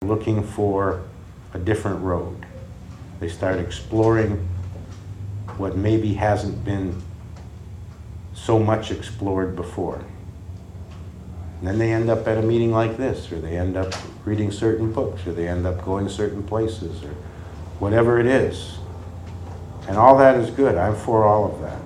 looking for a different road. They start exploring what maybe hasn't been so much explored before. And then they end up at a meeting like this, or they end up reading certain books, or they end up going certain places, or whatever it is. And all that is good. I'm for all of that.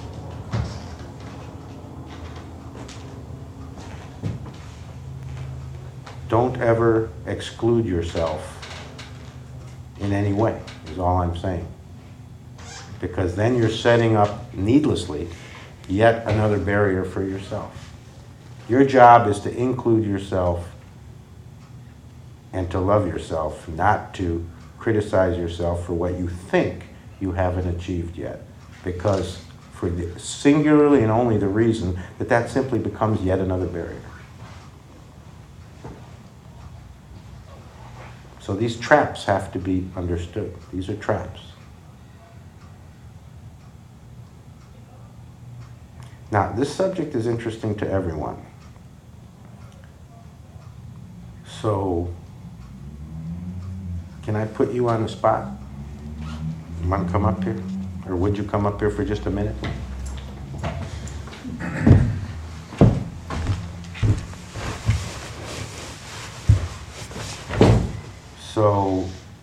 Don't ever exclude yourself in any way, is all I'm saying. Because then you're setting up, needlessly, yet another barrier for yourself. Your job is to include yourself and to love yourself, not to criticize yourself for what you think you haven't achieved yet. Because for the singularly and only the reason that simply becomes yet another barrier. So these traps have to be understood. These are traps. Now, this subject is interesting to everyone. So, can I put you on the spot? You want to come up here? Or would you come up here for just a minute? So,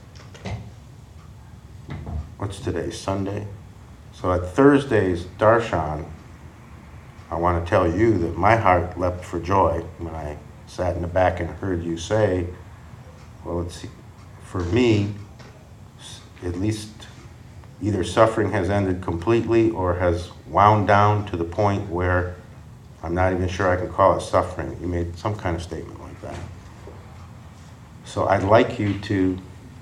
what's today? Sunday? So at Thursday's Darshan, I want to tell you that my heart leapt for joy when I sat in the back and heard you say, well, it's, for me, at least either suffering has ended completely or has wound down to the point where I'm not even sure I can call it suffering. You made some kind of statement like that. So I'd like you to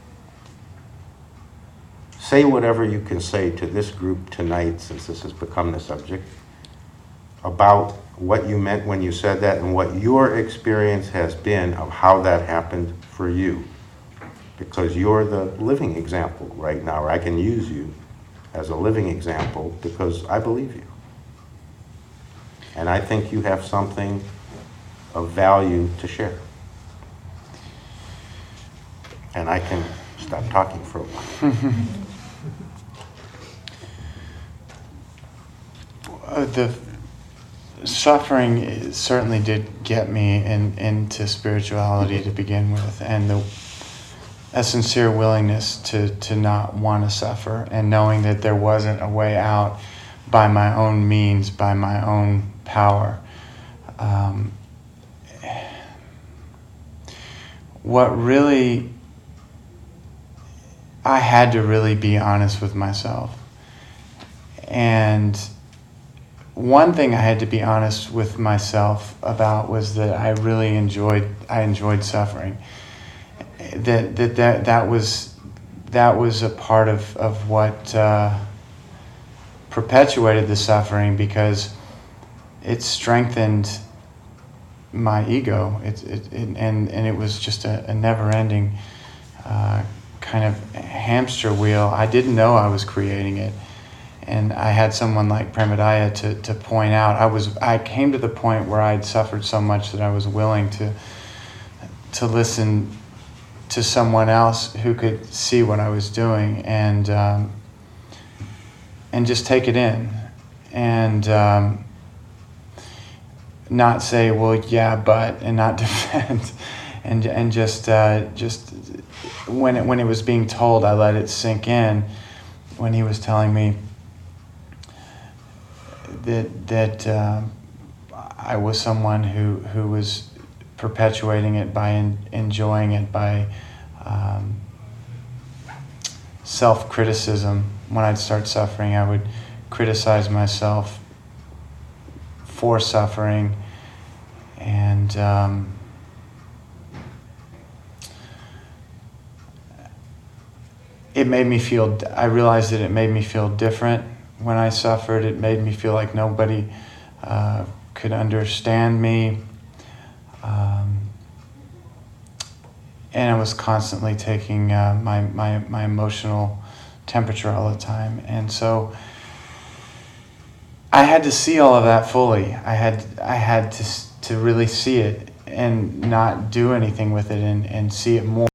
say whatever you can say to this group tonight, since this has become the subject, about what you meant when you said that and what your experience has been of how that happened for you. Because you're the living example right now, or I can use you as a living example because I believe you. And I think you have something of value to share. And I can stop talking for a while. The suffering certainly did get me into spirituality to begin with, and a sincere willingness to not want to suffer, and knowing that there wasn't a way out by my own means, by my own power. What really, I had to really be honest with myself. And one thing I had to be honest with myself about was that I really enjoyed suffering. That was a part of what perpetuated the suffering, because it strengthened my ego. And it was just a never-ending kind of hamster wheel. I didn't know I was creating it. And I had someone like Premadaya to point out. I came to the point where I'd suffered so much that I was willing to listen to someone else who could see what I was doing and just take it in, and not say, well, yeah, but, and not defend, and just when it was being told, I let it sink in. When he was telling me that I was someone who was perpetuating it by enjoying it, by self-criticism. When I'd start suffering, I would criticize myself for suffering, and it made me feel, I realized that it made me feel different when I suffered. It made me feel like nobody could understand me. And I was constantly taking my emotional temperature all the time. And so I had to see all of that fully. I had to really see it. and not do anything with it and see it more